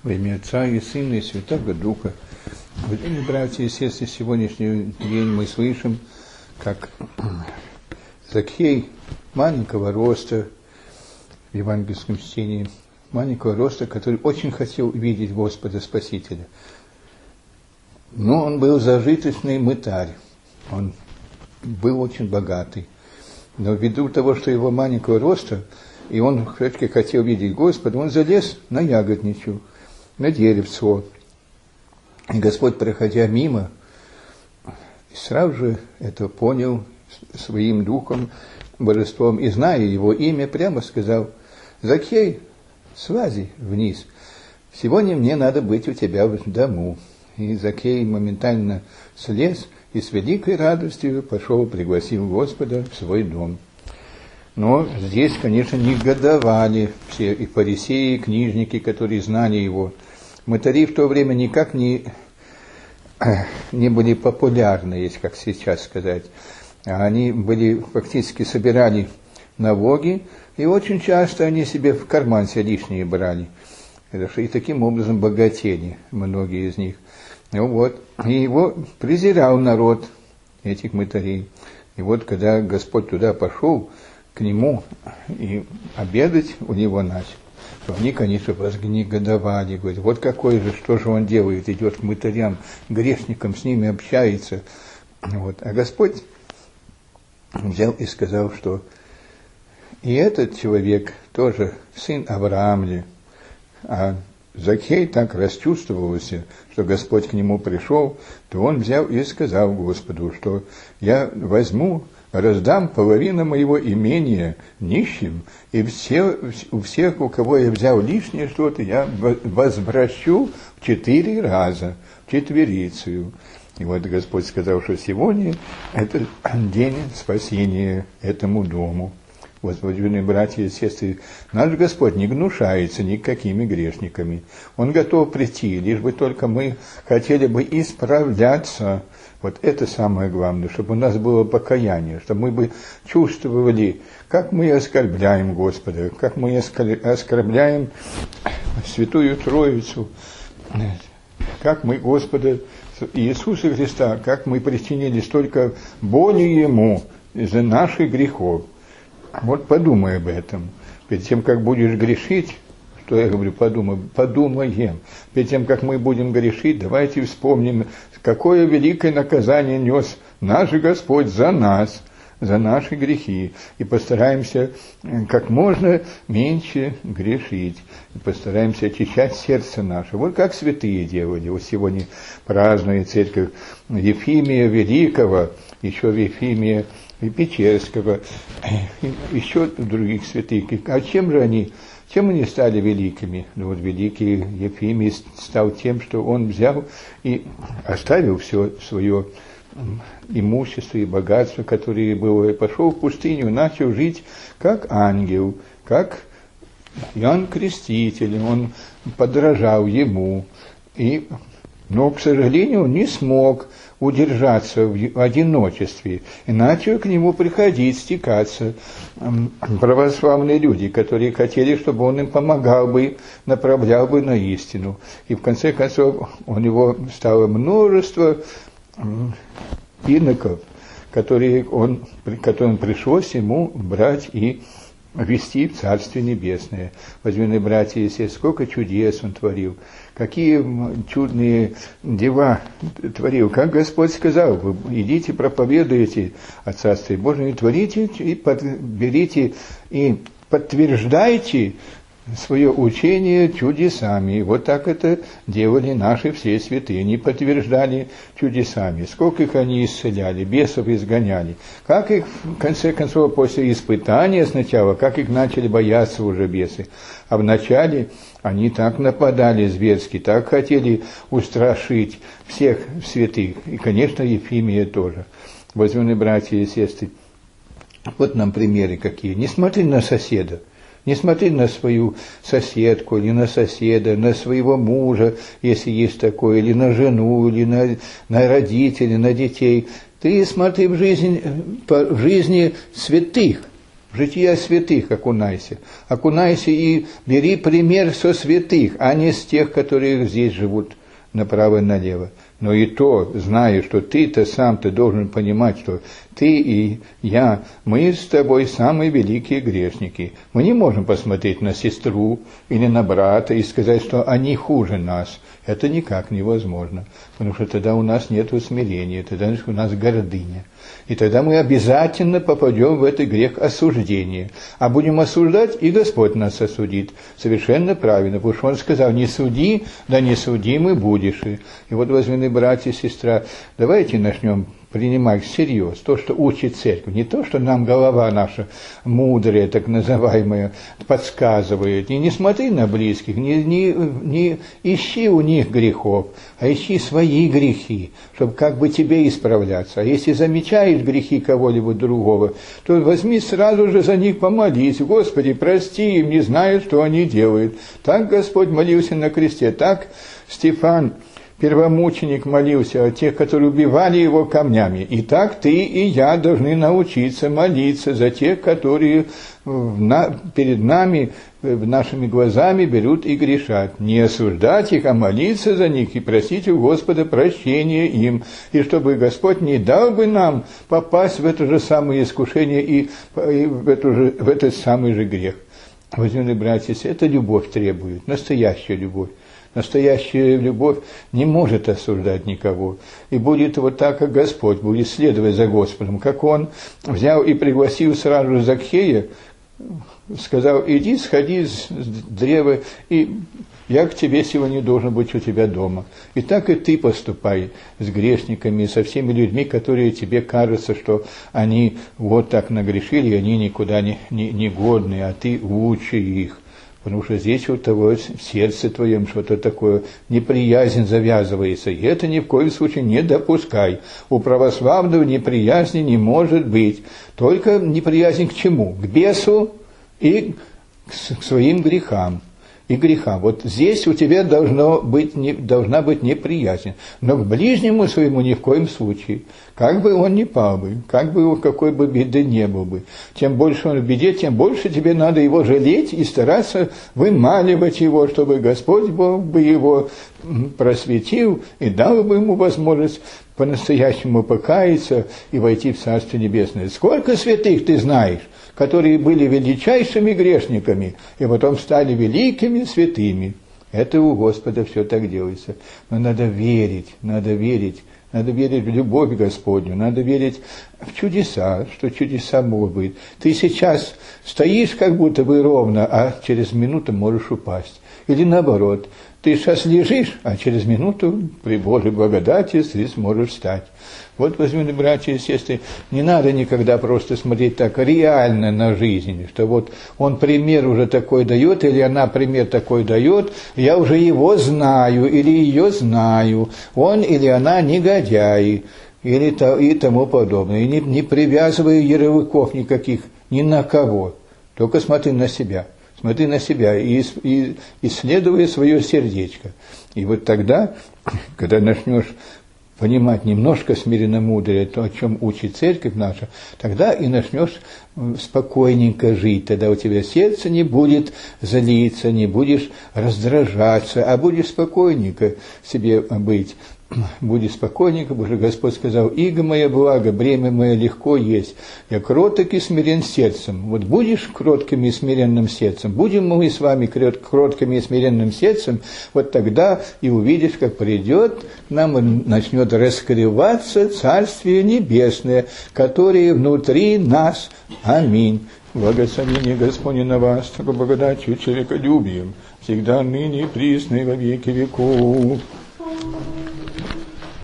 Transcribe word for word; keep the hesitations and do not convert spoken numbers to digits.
Во имя Отца и Сына и Святого Духа. Уважаемые братья и сестры, сегодняшний день мы слышим, как Закхей маленького роста в евангельском чтении, маленького роста, который очень хотел видеть Господа Спасителя. Но он был зажиточный мытарь, он был очень богатый. Но ввиду того, что его маленького роста, и он все-таки хотел видеть Господа, он залез на ягодничью, на деревцо. И Господь, проходя мимо, сразу же это понял своим духом, божеством, и, зная его имя, прямо сказал: «Закхей, слази вниз, сегодня мне надо быть у тебя в дому». И Закхей моментально слез и с великой радостью пошел, пригласил Господа в свой дом. Но здесь, конечно, негодовали все и фарисеи, и книжники, которые знали его. Мытари в то время никак не, не были популярны, если как сейчас сказать. Они были, фактически собирали налоги, и очень часто они себе в карман все лишние брали. И таким образом богатели многие из них. Ну вот, и его презирал народ, этих мытарей. И вот, когда Господь туда пошел, к нему, и обедать у него начал, то они, конечно, вознегодовали, говорят: вот какой же, что же он делает, идет к мытарям, грешникам, с ними общается. Вот. А Господь взял и сказал, что и этот человек тоже сын Авраамли. А Закхей так расчувствовался, что Господь к нему пришел, то он взял и сказал Господу, что я возьму, раздам половину моего имения нищим, и все, у всех, у кого я взял лишнее что-то, я возвращу в четыре раза, в четверицию. И вот Господь сказал, что сегодня это день спасения этому дому. Возлюбленные братья и сестры, наш Господь не гнушается никакими грешниками. Он готов прийти, лишь бы только мы хотели бы исправляться. Вот это самое главное, чтобы у нас было покаяние, чтобы мы бы чувствовали, как мы оскорбляем Господа, как мы оскорбляем Святую Троицу, как мы Господа Иисуса Христа, как мы причинили столько боли Ему из-за наших грехов. Вот подумай об этом. Перед тем, как будешь грешить, что я говорю, подумай, подумаем. Перед тем, как мы будем грешить, давайте вспомним, какое великое наказание нес наш Господь за нас, за наши грехи. И постараемся как можно меньше грешить. И постараемся очищать сердце наше. Вот как святые делали. Вот сегодня празднует церковь Ефимия Великого, еще Ефимия и Печерского, и еще других святых. А чем же они, чем они стали великими? Ну вот великий Ефимий стал тем, что он взял и оставил все свое имущество и богатство, которое было, и пошел в пустыню, начал жить как ангел, как Иоанн Креститель, он подражал ему, и, но, к сожалению, он не смог удержаться в одиночестве, и начали к нему приходить, стекаться православные люди, которые хотели, чтобы он им помогал бы, направлял бы на истину. И в конце концов у него стало множество иноков, которые он, которым пришлось ему брать и ввести в Царствие Небесное. Возлюбленные братья и сестры, сколько чудес он творил, какие чудные дела творил. Как Господь сказал: вы идите, проповедуйте о Царстве Божьем, и творите, и берите, и подтверждайте свое учение чудесами. И вот так это делали наши все святые. Они подтверждали чудесами. Сколько их они исцеляли, бесов изгоняли. Как их, в конце концов, после испытания сначала, как их начали бояться уже бесы. А вначале они так нападали зверски, так хотели устрашить всех святых. И, конечно, Ефимия тоже. Возлюбленные братья и сестры, вот нам примеры какие. Не смотри на соседа. Не смотри на свою соседку, или на соседа, на своего мужа, если есть такое, или на жену, или на, на родителей, на детей. Ты смотри в жизнь, в жизни святых, В жития святых окунайся. Окунайся и бери пример со святых, а не с тех, которые здесь живут направо и налево. Но и то, зная, что ты-то сам-то должен понимать, что ты и я, мы с тобой самые великие грешники. Мы не можем посмотреть на сестру или на брата и сказать, что они хуже нас. Это никак невозможно, потому что тогда у нас нет смирения, тогда у нас гордыня. И тогда мы обязательно попадем в этот грех осуждения. А будем осуждать, и Господь нас осудит. Совершенно правильно, потому что Он сказал, не суди, да не судимый будешь. И вот, возможно, братья и сестра, давайте начнем принимать всерьез то, что учит церковь, не то, что нам голова наша мудрая, так называемая, подсказывает. И не смотри на близких, не, не, не ищи у них грехов, а ищи свои грехи, чтобы как бы тебе исправляться. А если замечаешь грехи кого-либо другого, то возьми сразу же за них помолись. Господи, прости им, не знаю, что они делают. Так Господь молился на кресте, так Стефан, первомученик, молился о тех, которые убивали его камнями. И так ты и я должны научиться молиться за тех, которые на, перед нами, нашими глазами берут и грешат. Не осуждать их, а молиться за них и просить у Господа прощения им. И чтобы Господь не дал бы нам попасть в это же самое искушение и, и в, эту же, в этот самый же грех. Возлюбленные братья, это любовь требует, настоящая любовь. Настоящая любовь не может осуждать никого. И будет вот так, как Господь, будет следовать за Господом. Как Он взял и пригласил сразу Закхея, сказал, иди, сходи с древа, и я к тебе сегодня должен быть у тебя дома. И так и ты поступай с грешниками, со всеми людьми, которые тебе кажется, что они вот так нагрешили, они никуда не, не, не годные, а ты учи их. Потому что здесь у того в сердце твоем что-то такое, неприязнь завязывается. И это ни в коем случае не допускай. У православного неприязни не может быть. Только неприязнь к чему? К бесу и к своим грехам. И греха. Вот здесь у тебя должно быть, не, должна быть неприязнь. Но к ближнему своему ни в коем случае. Как бы он ни пал бы, как бы его какой бы беды не был бы. Чем больше он в беде, тем больше тебе надо его жалеть и стараться вымаливать его, чтобы Господь Бог бы его просветил и дал бы ему возможность по-настоящему покаяться и войти в Царство Небесное. Сколько святых ты знаешь, которые были величайшими грешниками и потом стали великими святыми. Это у Господа все так делается. Но надо верить, надо верить, надо верить в любовь Господню, надо верить в чудеса, что чудеса могут быть. Ты сейчас стоишь как будто бы ровно, а через минуту можешь упасть. Или наоборот, ты сейчас лежишь, а через минуту при Божьей благодати ты сможешь встать. Вот, возьмите, братья и сестры, не надо никогда просто смотреть так реально на жизнь, что вот он пример уже такой дает, или она пример такой дает, я уже его знаю, или ее знаю, он или она негодяи, или то, и тому подобное. И не, не привязывая ярлыков никаких ни на кого, только смотри на себя. Смотри на себя и, и исследуй свое сердечко. И вот тогда, когда начнешь понимать немножко смиренно мудрее то, о чем учит церковь наша, тогда и начнешь спокойненько жить. Тогда у тебя сердце не будет злиться, не будешь раздражаться, а будешь спокойненько себе быть. Будь спокойненько, потому что Господь сказал, иго мое благо, бремя мое легко есть, я кроток и смирен сердцем. Вот будешь кротким и смиренным сердцем, будем мы с вами кротким и смиренным сердцем, вот тогда и увидишь, как придет к нам и начнет раскрываться Царствие Небесное, которое внутри нас. Аминь. Благословение Господне на вас, благодатью человеколюбием, всегда ныне и присно и во веки веков.